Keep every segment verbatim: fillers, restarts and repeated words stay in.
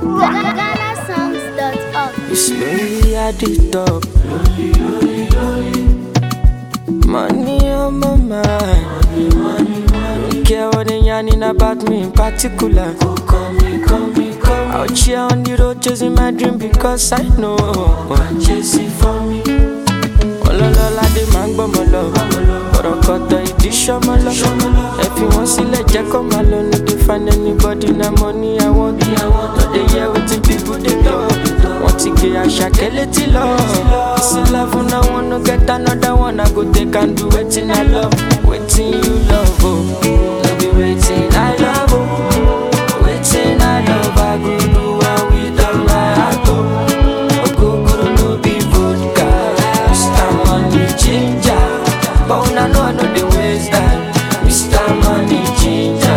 Ghana songs dot org. It's lonely at the top. Lonely, lonely, lonely. Money on my mind. Money, money, money. Don't care what they yarning about me in particular. Go call me, call me, call me. Out here on the road chasing my dream because I know one chasing for me. Ololola de máa ń gbọ́ mọ́ lọ. Ọ̀rọ̀ kọ̀tọ̀ ìdí ṣọ́mọ́ lọ. Ẹ fi wọ́n sílẹ̀ jẹ́ kó máa lọ. No dey find anybody na money I want. No dey hear wetin people dey talk. Wọ́n ti gé àṣàkẹ́ létí lọ. This love na one no get another one. I go take and do wetin I love. Wetin you love o. No be wetin I love o. Wetin I love I go do am with all my heart o. Ogogoro no be vodka. Mister Money Ginger. But una know I no dey waste time. Mister Money Ginger.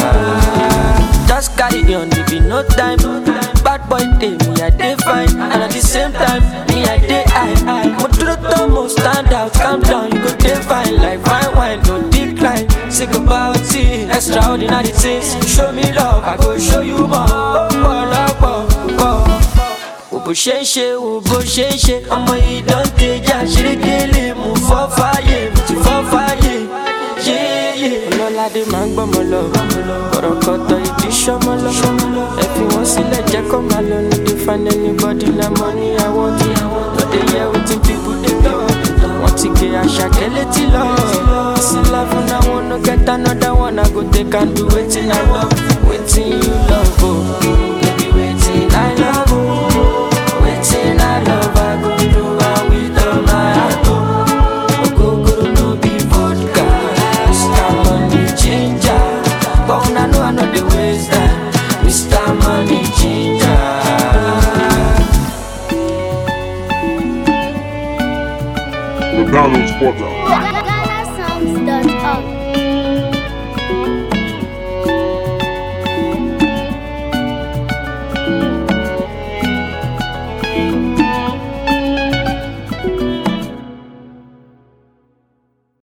Just carry on, there be no time. Bad boy day, me I dey fine. And at the same time, me I dey high high. Motoro tomo stand out, calm down, you go dey fine. Like fine wine, no decline. Sick about it, extraordinary things. Show me love, I go show you more. Oh, oh, oh, oh. Bó ṣe ń ṣe wo bó ṣe ń ṣe ọmọ yìí dán tẹjà ṣerékélé mú fọ́ fàyè mú ti fọ́ fàyè yéyé. Ọlọ́ládé máa ń gbọ́mọ lọ ọ̀rọ̀ kọ̀tọ̀ ìdí ṣọ́mọ lọ. Ẹ fi wọ́n sílẹ̀ jẹ́ kó máa lọ. No dey find anybody na money I want. No dey hear wetin people dey talk. Wọ́n ti gé àṣàkẹ́ létí lọ. This love na one no get another one. I go take and do wetin I love. Wetin you love o. No be wetin I love o. Wetin I love I go do am with all my heart o. Ogogoro no be vodka. Mister Money Ginger. But una know I no dey waste time. Mister Money Ginger. The Donald's Portal. Ghana songs dot